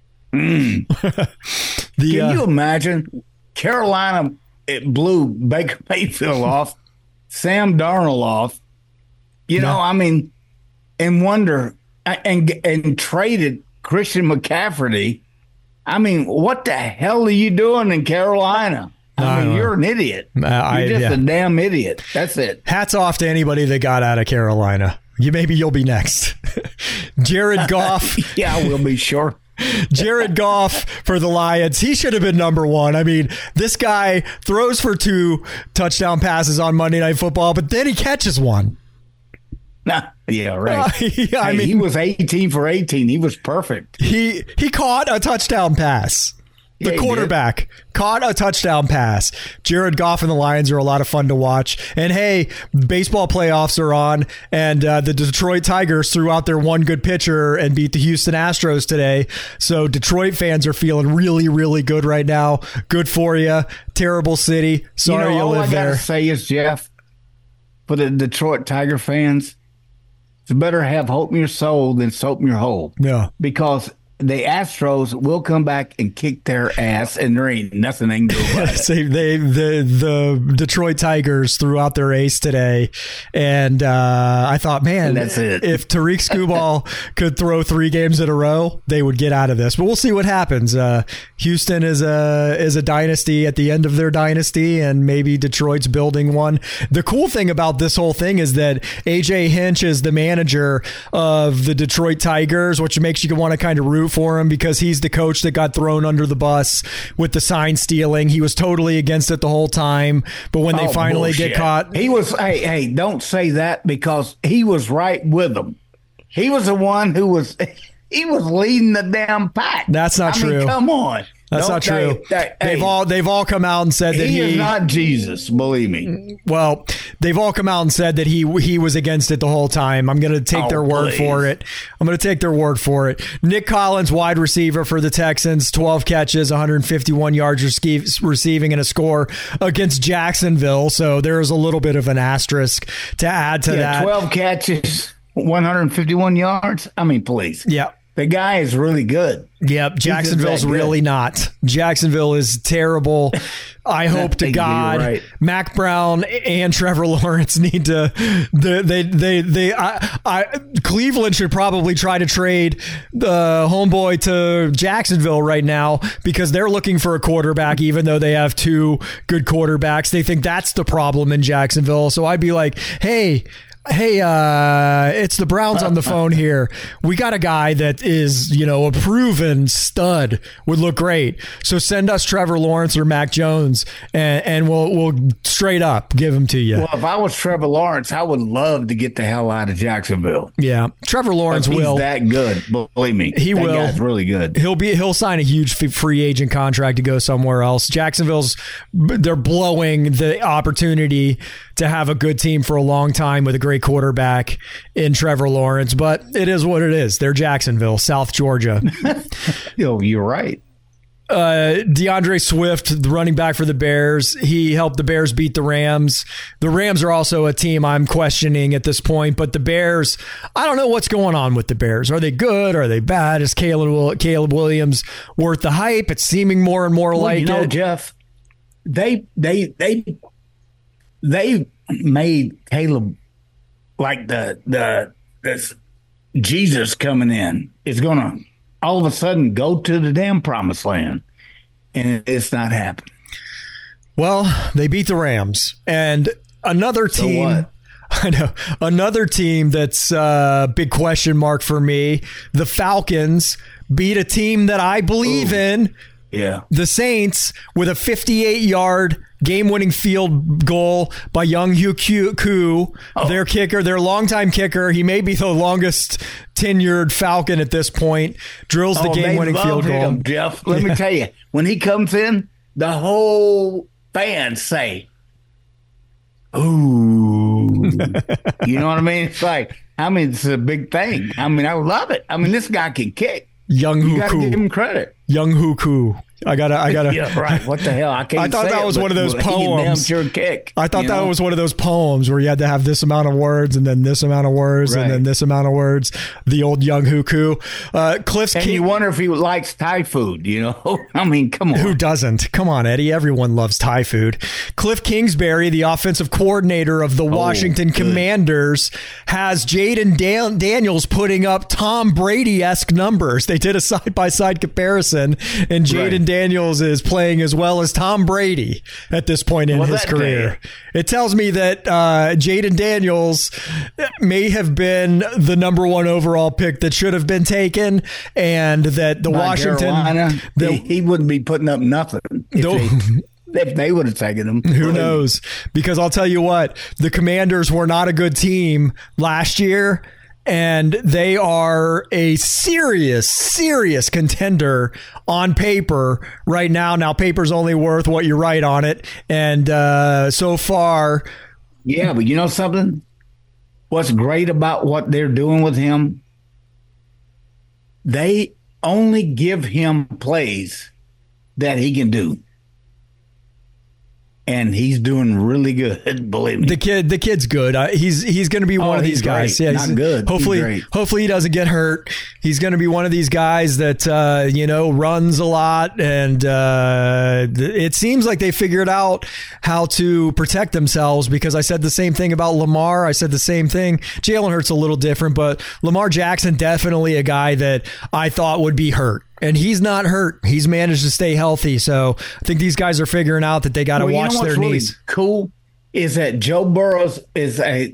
Mm. the, Can uh, you imagine? Carolina, it blew Baker Mayfield off, Sam Darnold off. You know, yeah. I mean. And wonder and and traded Christian McCaffrey. I mean, what the hell are you doing in Carolina? I mean, I you're an idiot. Uh, I, you're just yeah. a damn idiot. That's it. Hats off to anybody that got out of Carolina. You maybe you'll be next. Jared Goff. Yeah, I will be sure. Jared Goff for the Lions. He should have been number one. I mean, this guy throws for two touchdown passes on Monday Night Football, but then he catches one. Nah, yeah, right. Uh, yeah, I hey, mean, he was eighteen for eighteen. He was perfect. He he caught a touchdown pass. The Yeah, quarterback caught a touchdown pass. Jared Goff and the Lions are a lot of fun to watch. And hey, baseball playoffs are on, and uh, the Detroit Tigers threw out their one good pitcher and beat the Houston Astros today. So Detroit fans are feeling really, really good right now. Good for you. Terrible city. Sorry you, know, you all live I there. gotta say is, Jeff, for the Detroit Tiger fans, it's better have hope in your soul than soap in your hole. Yeah. Because the Astros will come back and kick their ass, and there ain't nothing they can do about it. Say they the the Detroit Tigers threw out their ace today, and uh, I thought, man, That's it. if Tariq Skubal could throw three games in a row, they would get out of this. But we'll see what happens. Uh, Houston is a is a dynasty at the end of their dynasty, and maybe Detroit's building one. The cool thing about this whole thing is that A J Hinch is the manager of the Detroit Tigers, which makes you want to kind of root for him because he's the coach that got thrown under the bus with the sign stealing. He was totally against it the whole time, but when they Oh, finally bullshit. get caught, he was. Hey, hey, don't say that because he was right with them. He was the one who was. He was leading the damn pack. That's not I true. Mean, come on. That's Don't not true. say- that- they've hey, all they've all come out and said that he he is not Jesus. Believe me. Well, they've all come out and said that he he was against it the whole time. I'm going to take Oh, their word please. for it. I'm going to take their word for it. Nick Collins, wide receiver for the Texans, twelve catches, one hundred fifty-one yards rece- receiving, and a score against Jacksonville. So there's a little bit of an asterisk to add to Yeah, that. twelve catches, one hundred fifty-one yards. I mean, please. Yeah. The guy is really good. Yep, Jacksonville's that good. really not. Jacksonville is terrible. I hope to You're God right. Mac Brown and Trevor Lawrence need to. They they they, they I, I Cleveland should probably try to trade the homeboy to Jacksonville right now because they're looking for a quarterback, even though they have two good quarterbacks. They think that's the problem in Jacksonville. So I'd be like, hey. Hey, uh, it's the Browns on the phone here. We got a guy that is, you know, a proven stud, would look great. So send us Trevor Lawrence or Mac Jones, and, and we'll we'll straight up give him to you. Well, if I was Trevor Lawrence, I would love to get the hell out of Jacksonville. Yeah, Trevor Lawrence If he's will. that good. Believe me, He that will. Guy's really good. He'll be. He'll sign a huge f- free agent contract to go somewhere else. Jacksonville's. They're blowing the opportunity to have a good team for a long time with a great quarterback in Trevor Lawrence, but it is what it is. They're Jacksonville, South Georgia. Yo, you're right. Uh, DeAndre Swift, the running back for the Bears, he helped the Bears beat the Rams. The Rams are also a team I'm questioning at this point, but the Bears, I don't know what's going on with the Bears. Are they good? Are they bad? Is Caleb, Caleb Williams worth the hype? It's seeming more and more Well, like you know, it. Jeff, they they they they made Caleb like the the this Jesus coming in is gonna all of a sudden go to the damn promised land, and it's not happening. Well, they beat the Rams, and another So team. what? I know another team that's a uh, big question mark for me. The Falcons beat a team that I believe in. Yeah. The Saints with a fifty-eight yard game-winning field goal by Young Hoo Koo, Oh. their kicker, their longtime kicker. He may be the longest tenured Falcon at this point. Drills the Oh, game-winning they field love goal. him, Jeff. Let Yeah. me tell you, when he comes in, the whole fans say, "Ooh," you know what I mean? It's like, I mean, it's a big thing. I mean, I love it. I mean, this guy can kick. Young You Hoo got to give Koo. him credit. Young Hoo Koo. I gotta, I gotta. Yeah, right. What the hell? I can't. I thought say that it, was but one of those he can damn poems. sure kick. I thought you that know? was one of those poems where you had to have this amount of words and then this amount of words Right. and then this amount of words. The old Young Hoo Koo. Uh, Cliff's And King- you wonder if he likes Thai food. You know, I mean, come on. Who doesn't? Come on, Eddie. Everyone loves Thai food. Cliff Kingsbury, the offensive coordinator of the Washington Oh, good. Commanders, has Jaden Dan- Daniels putting up Tom Brady-esque numbers. They did a side-by-side comparison, and Jaden Right. Daniels is playing as well as Tom Brady at this point in What's his that career. It tells me that uh, Jaden Daniels may have been the number one overall pick that should have been taken, and that the By Washington Carolina, the, he, he wouldn't be putting up nothing if the, they, if they would have taken him. Who knows? Because I'll tell you what, the Commanders were not a good team last year, and they are a serious, serious contender on paper right now. Now, paper's only worth what you write on it. And uh, so far... Yeah, but you know something? What's great about what they're doing with him? They only give him plays that he can do. And he's doing really good, believe me. The kid, the kid's good. Uh, he's he's going to be one oh, of these guys. Great. Yeah, Not he's good. Hopefully, he's great. hopefully he doesn't get hurt. He's going to be one of these guys that uh, you know runs a lot, and uh, th- it seems like they figured out how to protect themselves. Because I said the same thing about Lamar. I said the same thing. Jalen Hurts a little different, but Lamar Jackson definitely a guy that I thought would be hurt. And he's not hurt. He's managed to stay healthy. So I think these guys are figuring out that they got to well, watch you know their really knees. Cool is that Joe Burrow is a,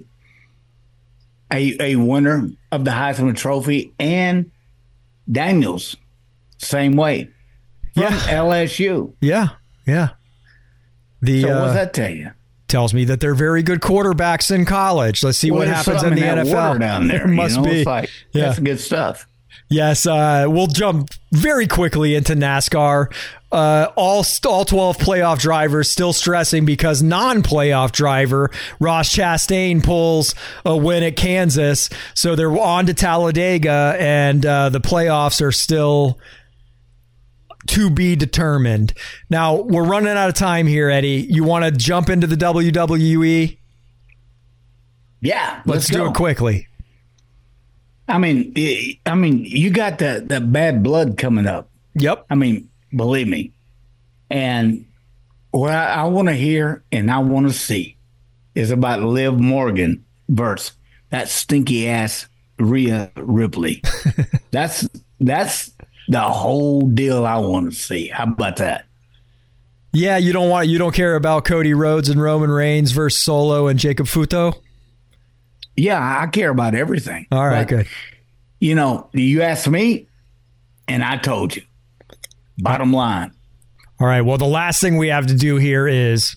a a winner of the Heisman Trophy, and Daniels same way from yeah. L S U. Yeah, yeah. The, so uh, what's that tell you? Tells me that they're very good quarterbacks in college. Let's see well, what happens in the in N F L down there. Must you know? be. It's like, yeah. That's good stuff. Yes, uh, we'll jump very quickly into NASCAR. Uh, all all twelve playoff drivers still stressing because non-playoff driver Ross Chastain pulls a win at Kansas. So they're on to Talladega, and uh, the playoffs are still to be determined. Now, we're running out of time here, Eddie. You want to jump into the W W E? Yeah. Let's, let's do go. it quickly. I mean, I mean, you got the, the bad blood coming up. Yep. I mean, believe me. And what I, I want to hear and I want to see is about Liv Morgan versus that stinky ass Rhea Ripley. that's that's the whole deal I want to see. How about that? Yeah, you don't want you don't care about Cody Rhodes and Roman Reigns versus Solo and Jacob Fouto? Yeah, I care about everything. All right, but, good. You know, you asked me, and I told you. Bottom line. All right, well, the last thing we have to do here is...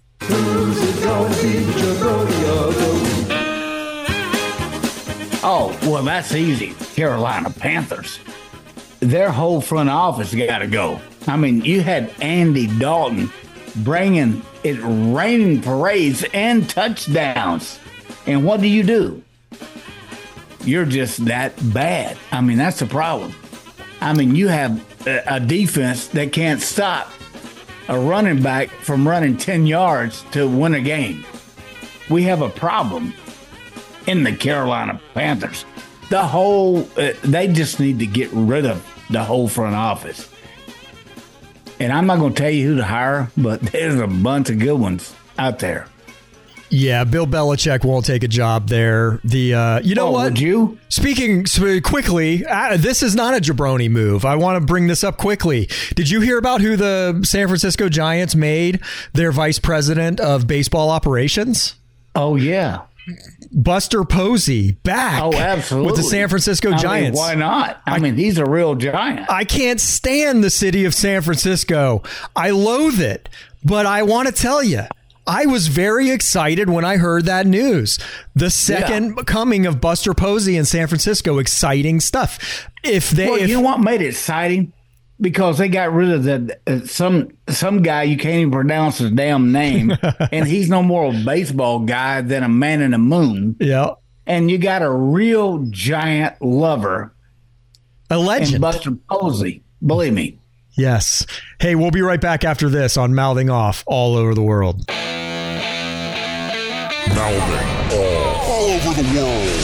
Oh, well, that's easy. Carolina Panthers. Their whole front office got to go. I mean, you had Andy Dalton bringing it raining parades and touchdowns. And what do you do? You're just that bad. I mean, that's the problem. I mean, you have a, a defense that can't stop a running back from running ten yards to win a game. We have a problem in the Carolina Panthers. The whole, uh, they just need to get rid of the whole front office. And I'm not going to tell you who to hire, but there's a bunch of good ones out there. Yeah, Bill Belichick won't take a job there. The uh, you know oh, what? Would you? Speaking quickly, uh, this is not a jabroni move. I want to bring this up quickly. Did you hear about who the San Francisco Giants made their vice president of baseball operations? Oh yeah, Buster Posey back. Oh, absolutely. With the San Francisco I Giants. Mean, why not? I, I mean, he's a real giant. I can't stand the city of San Francisco. I loathe it, but I want to tell you. I was very excited when I heard that news. The second yeah. coming of Buster Posey in San Francisco. Exciting stuff. If they, well, if, you know what made it exciting? Because they got rid of the uh, some some guy you can't even pronounce his damn name, and he's no more a baseball guy than a man in the moon. Yeah, and you got a real giant lover, a legend, Buster Posey. Believe me. Yes. Hey, we'll be right back after this on Mouthing Off all over the world. Mouthing Off all over the world.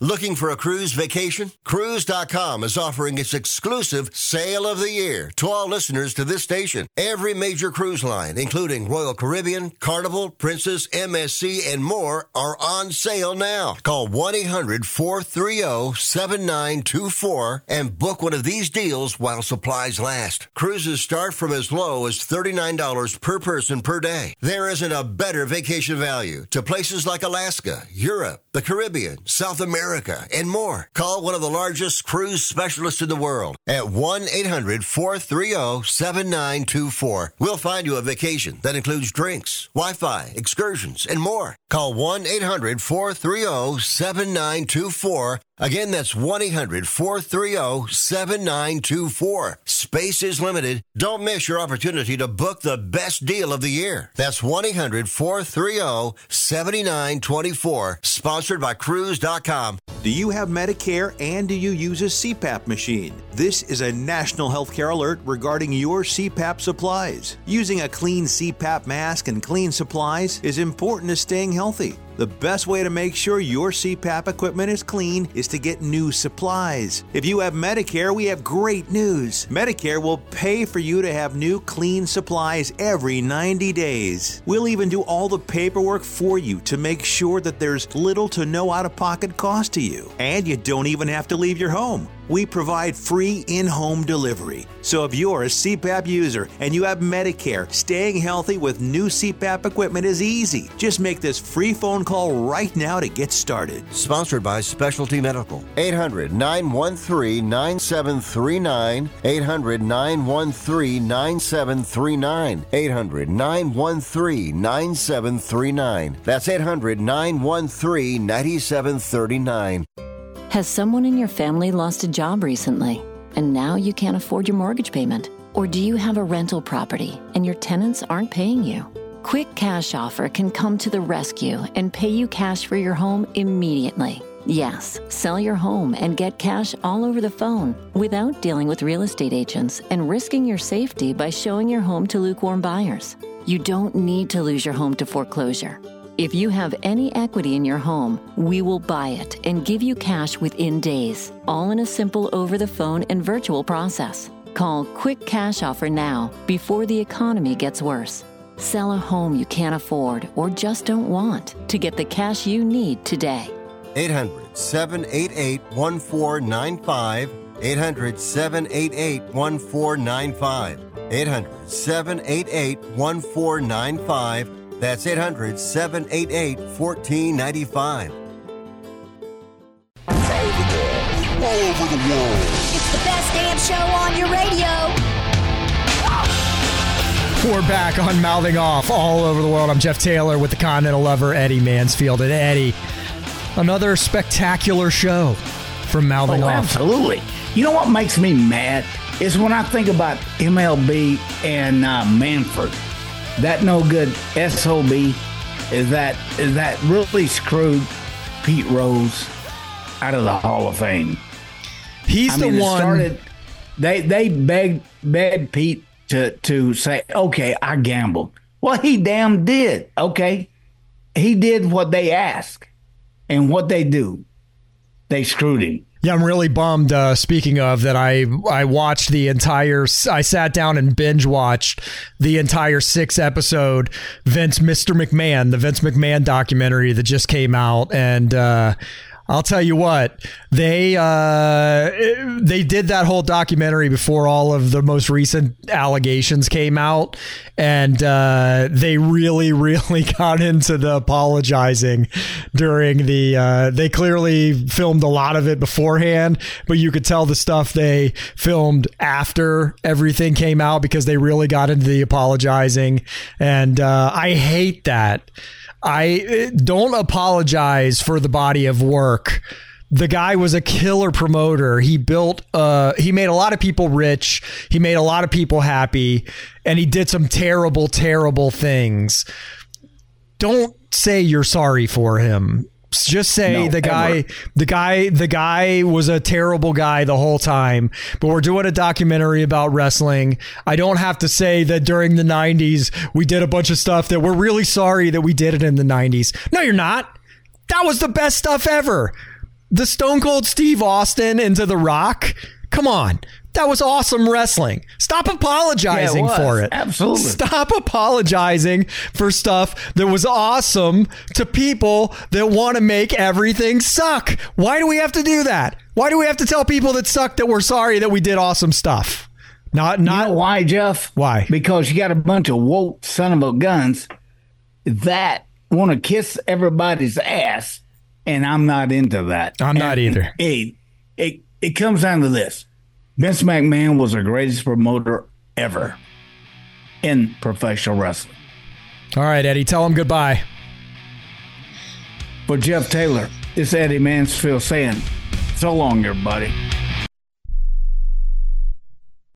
Looking for a cruise vacation? Cruise dot com is offering its exclusive Sale of the Year to all listeners to this station. Every major cruise line, including Royal Caribbean, Carnival, Princess, M S C, and more, are on sale now. Call one eight hundred four three zero seven nine two four and book one of these deals while supplies last. Cruises start from as low as thirty-nine dollars per person per day. There isn't a better vacation value to places like Alaska, Europe, the Caribbean, South America, and more. Call one of the largest cruise specialists in the world at one eight hundred four three zero seven nine two four. We'll find you a vacation that includes drinks, Wi-Fi, excursions, and more. Call one eight hundred four three zero seven nine two four. Again, that's one eight hundred four three zero seven nine two four. Space is limited. Don't miss your opportunity to book the best deal of the year. That's one eight hundred four three zero seven nine two four. Sponsored by Cruise dot com. Do you have Medicare and do you use a C PAP machine? This is a national healthcare alert regarding your C PAP supplies. Using a clean C PAP mask and clean supplies is important to staying healthy. The best way to make sure your C PAP equipment is clean is to get new supplies. If you have Medicare, we have great news. Medicare will pay for you to have new clean supplies every ninety days. We'll even do all the paperwork for you to make sure that there's little to no out-of-pocket cost to you. And you don't even have to leave your home. We provide free in-home delivery. So if you're a C PAP user and you have Medicare, staying healthy with new C PAP equipment is easy. Just make this free phone call right now to get started. Sponsored by Specialty Medical. eight hundred nine one three nine seven three nine. eight hundred nine one three nine seven three nine. eight hundred nine one three nine seven three nine. That's eight hundred nine one three nine seven three nine. Has someone in your family lost a job recently, and now you can't afford your mortgage payment? Or do you have a rental property and your tenants aren't paying you? Quick Cash Offer can come to the rescue and pay you cash for your home immediately. Yes, sell your home and get cash all over the phone without dealing with real estate agents and risking your safety by showing your home to lukewarm buyers. You don't need to lose your home to foreclosure. If you have any equity in your home, we will buy it and give you cash within days, all in a simple over-the-phone and virtual process. Call Quick Cash Offer now before the economy gets worse. Sell a home you can't afford or just don't want to get the cash you need today. eight hundred seven eight eight one four nine five. eight hundred seven eight eight one four nine five. eight hundred seven eight eight one four nine five. That's eight hundred seven eight eight one four nine five. All over the world. It's the best damn show on your radio. We're back on Mouthing Off all over the world. I'm Jeff Taylor with the Continental Lover, Eddie Mansfield. And Eddie, another spectacular show from Mouthing oh, Off. Absolutely. You know what makes me mad is when I think about M L B and uh, Manfred. That no good S O B is that is that really screwed Pete Rose out of the Hall of Fame. He's I the mean, one. It started, they they begged begged Pete to to say, okay, I gambled. Well, he damn did. Okay, he did what they asked, and what they do, they screwed him. Yeah, I'm really bummed, uh, speaking of, that I I watched the entire, I sat down and binge watched the entire six episode Vince, Mister McMahon, the Vince McMahon documentary that just came out. And uh, I'll tell you what, they uh, they did that whole documentary before all of the most recent allegations came out. And uh, they really, really got into the apologizing during the, uh, they clearly filmed a lot of it beforehand, but you could tell the stuff they filmed after everything came out because they really got into the apologizing. And uh, I hate that. I don't apologize for the body of work. The guy was a killer promoter. He built, uh, he made a lot of people rich. He made a lot of people happy, and he did some terrible, terrible things. Don't say you're sorry for him. Just say no, the guy, ever. the guy, the guy was a terrible guy the whole time. But we're doing a documentary about wrestling. I don't have to say that during the nineties we did a bunch of stuff that we're really sorry that we did it in the nineties. No, you're not. That was the best stuff ever. The Stone Cold Steve Austin into The Rock? Come on. That was awesome wrestling. Stop apologizing yeah, it for it. Absolutely. Stop apologizing for stuff that was awesome to people that want to make everything suck. Why do we have to do that? Why do we have to tell people that suck that we're sorry that we did awesome stuff? Not, not you know why, Jeff? Why? Because you got a bunch of woke son of a guns that want to kiss everybody's ass, and I'm not into that. I'm not and, either. It, it, it comes down to this. Vince McMahon was the greatest promoter ever in professional wrestling. All right, Eddie, tell him goodbye. For Jeff Taylor, it's Eddie Mansfield saying, so long, everybody.